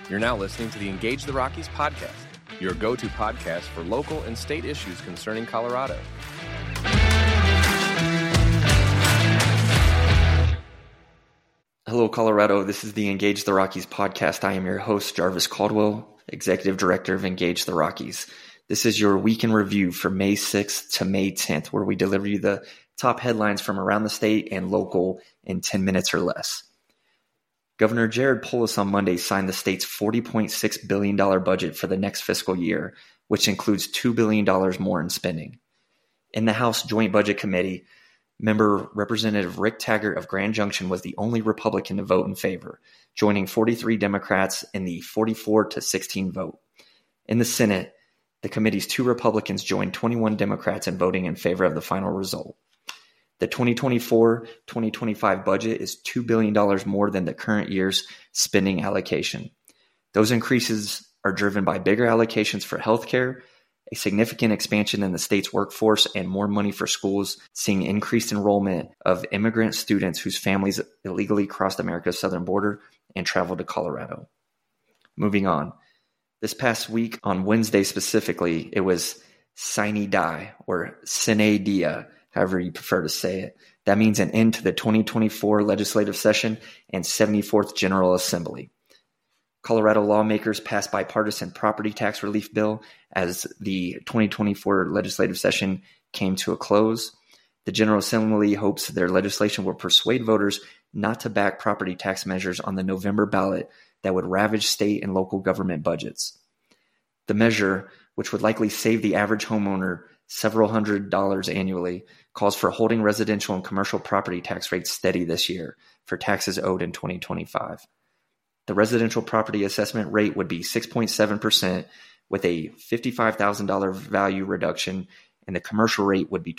You're now listening to the Engage the Rockies podcast, your go-to podcast for local and state issues concerning Colorado. Hello, Colorado. This is the Engage the Rockies podcast. I am your host, Jarvis Caldwell, Executive Director of Engage the Rockies. This is your week in review from May 6th to May 10th, where we deliver you the top headlines from around the state and local in 10 minutes or less. Governor Jared Polis on Monday signed the state's $40.6 billion budget for the next fiscal year, which includes $2 billion more in spending. In the House Joint Budget Committee, member Representative Rick Taggart of Grand Junction was the only Republican to vote in favor, joining 43 Democrats in the 44-16 vote. In the Senate, the committee's 2 Republicans joined 21 Democrats in voting in favor of the final result. The 2024-2025 budget is $2 billion more than the current year's spending allocation. Those increases are driven by bigger allocations for healthcare, a significant expansion in the state's workforce, and more money for schools, seeing increased enrollment of immigrant students whose families illegally crossed America's southern border and traveled to Colorado. Moving on. This past week, on Wednesday specifically, it was Sine Die, or Sine Dia, however you prefer to say it. That means an end to the 2024 legislative session and 74th General Assembly. Colorado lawmakers passed bipartisan property tax relief bill as the 2024 legislative session came to a close. The General Assembly hopes their legislation will persuade voters not to back property tax measures on the November ballot that would ravage state and local government budgets. The measure, which would likely save the average homeowner several $100s annually, calls for holding residential and commercial property tax rates steady this year for taxes owed in 2025. The residential property assessment rate would be 6.7% with a $55,000 value reduction, and the commercial rate would be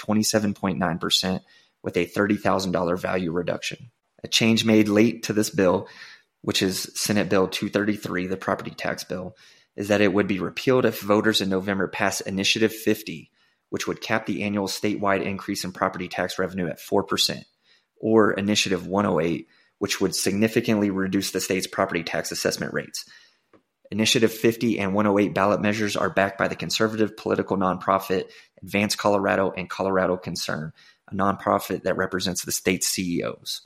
27.9% with a $30,000 value reduction. A change made late to this bill, which is Senate Bill 233, the property tax bill, is that it would be repealed if voters in November pass Initiative 50, which would cap the annual statewide increase in property tax revenue at 4%, or Initiative 108, which would significantly reduce the state's property tax assessment rates. Initiative 50 and 108 ballot measures are backed by the conservative political nonprofit Advance Colorado and Colorado Concern, a nonprofit that represents the state's CEOs.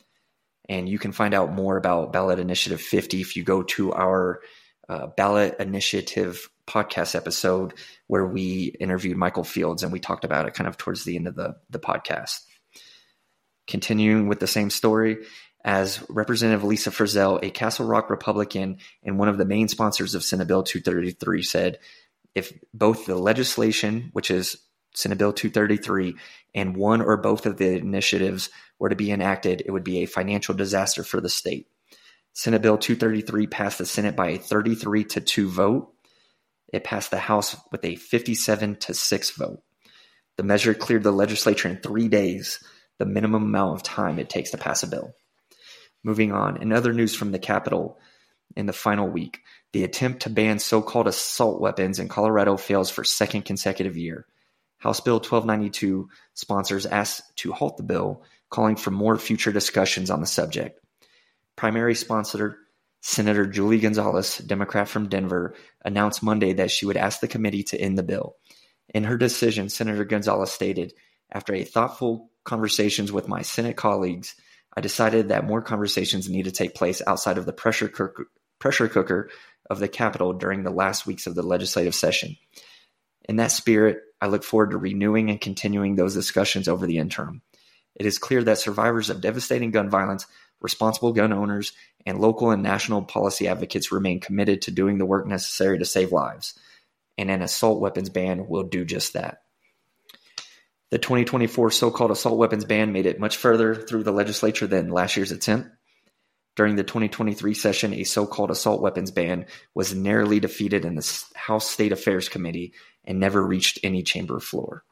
And you can find out more about Ballot Initiative 50 if you go to our Ballot Initiative podcast episode where we interviewed Michael Fields, and we talked about it kind of towards the end of the podcast. Continuing with the same story, as Representative Lisa Frizzell, a Castle Rock Republican and one of the main sponsors of Senate Bill 233, said, if both the legislation, which is Senate Bill 233, and one or both of the initiatives were to be enacted, it would be a financial disaster for the state. Senate Bill 233 passed the Senate by a 33-2 vote. It passed the House with a 57-6 vote. The measure cleared the legislature in 3 days, the minimum amount of time it takes to pass a bill. Moving on, in other news from the Capitol, in the final week, the attempt to ban so-called assault weapons in Colorado fails for second consecutive year. House Bill 1292 sponsors asked to halt the bill, calling for more future discussions on the subject. Primary sponsor Senator Julie Gonzalez, Democrat from Denver, announced Monday that she would ask the committee to end the bill. In her decision, Senator Gonzalez stated, after a thoughtful conversations with my Senate colleagues, I decided that more conversations need to take place outside of the pressure cooker of the Capitol during the last weeks of the legislative session. In that spirit, I look forward to renewing and continuing those discussions over the interim. It is clear that survivors of devastating gun violence, responsible gun owners, and local and national policy advocates remain committed to doing the work necessary to save lives, and an assault weapons ban will do just that. The 2024 so-called assault weapons ban made it much further through the legislature than last year's attempt. During the 2023 session, a so-called assault weapons ban was narrowly defeated in the House State Affairs Committee and never reached any chamber floor.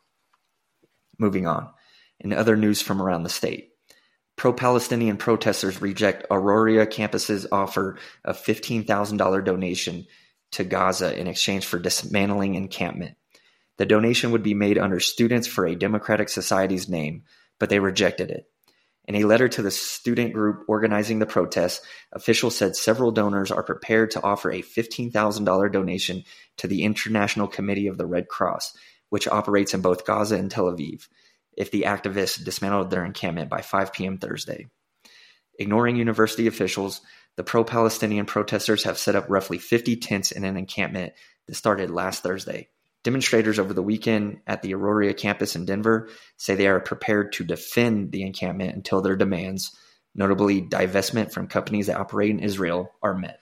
Moving on. In other news from around the state, pro-Palestinian protesters reject Aurora campus's offer of $15,000 donation to Gaza in exchange for dismantling encampment. The donation would be made under Students for a Democratic Society's name, but they rejected it. In a letter to the student group organizing the protest, officials said several donors are prepared to offer a $15,000 donation to the International Committee of the Red Cross, which operates in both Gaza and Tel Aviv, if the activists dismantled their encampment by 5 p.m. Thursday. Ignoring university officials, the pro-Palestinian protesters have set up roughly 50 tents in an encampment that started last Thursday. Demonstrators over the weekend at the Aurora campus in Denver say they are prepared to defend the encampment until their demands, notably divestment from companies that operate in Israel, are met.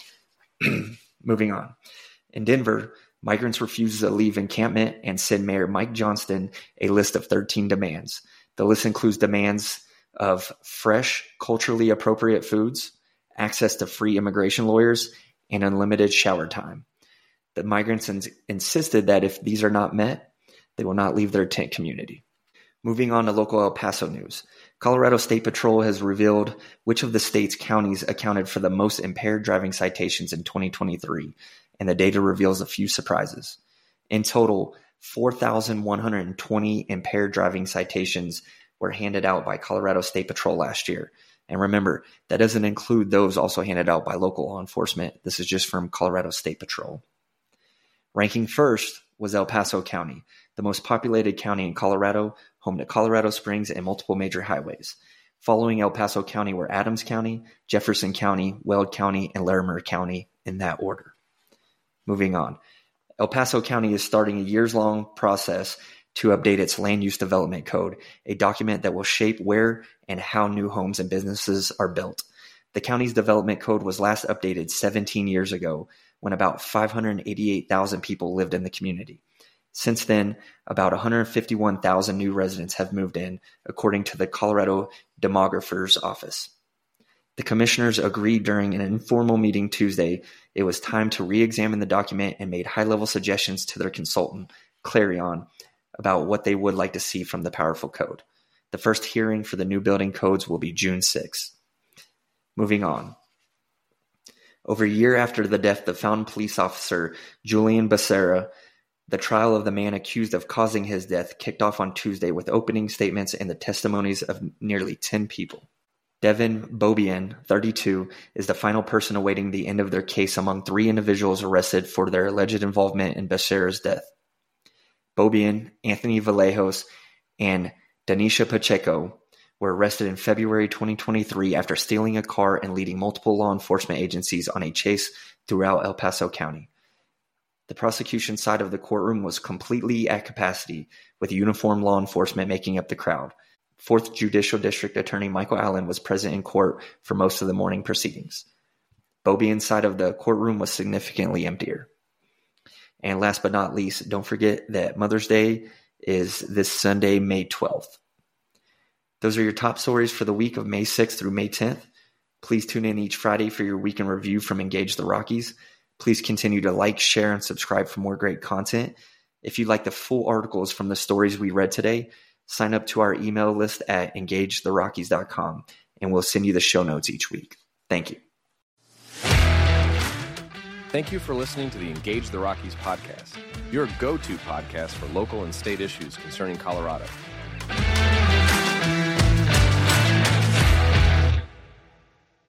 Moving on. In Denver, migrants refused to leave encampment and sent Mayor Mike Johnston a list of 13 demands. The list includes demands of fresh, culturally appropriate foods, access to free immigration lawyers, and unlimited shower time. The migrants insisted that if these are not met, they will not leave their tent community. Moving on to local El Paso news. Colorado State Patrol has revealed which of the state's counties accounted for the most impaired driving citations in 2023, and the data reveals a few surprises. In total, 4,120 impaired driving citations were handed out by Colorado State Patrol last year. And remember, that doesn't include those also handed out by local law enforcement. This is just from Colorado State Patrol. Ranking first was El Paso County, the most populated county in Colorado, home to Colorado Springs and multiple major highways. Following El Paso County were Adams County, Jefferson County, Weld County, and Larimer County in that order. Moving on. El Paso County is starting a years-long process to update its land use development code, a document that will shape where and how new homes and businesses are built. The county's development code was last updated 17 years ago, when about 588,000 people lived in the community. Since then, about 151,000 new residents have moved in, according to the Colorado Demographer's Office. The commissioners agreed during an informal meeting Tuesday it was time to re-examine the document and made high-level suggestions to their consultant, Clarion, about what they would like to see from the powerful code. The first hearing for the new building codes will be June 6th. Moving on. Over a year after the death of Fountain police officer Julian Becerra, the trial of the man accused of causing his death kicked off on Tuesday with opening statements and the testimonies of nearly 10 people. Devin Beaubien, 32, is the final person awaiting the end of their case among 3 individuals arrested for their alleged involvement in Becerra's death. Beaubien, Anthony Vallejos, and Danisha Pacheco were arrested in February 2023 after stealing a car and leading multiple law enforcement agencies on a chase throughout El Paso County. The prosecution side of the courtroom was completely at capacity, with uniformed law enforcement making up the crowd. 4th Judicial District Attorney Michael Allen was present in court for most of the morning proceedings. Beaubien's side of the courtroom was significantly emptier. And last but not least, don't forget that Mother's Day is this Sunday, May 12th. Those are your top stories for the week of May 6th through May 10th. Please tune in each Friday for your week in review from Engage the Rockies. Please continue to like, share, and subscribe for more great content. If you'd like the full articles from the stories we read today, sign up to our email list at engagetherockies.com, and we'll send you the show notes each week. Thank you. Thank you for listening to the Engage the Rockies podcast, your go-to podcast for local and state issues concerning Colorado.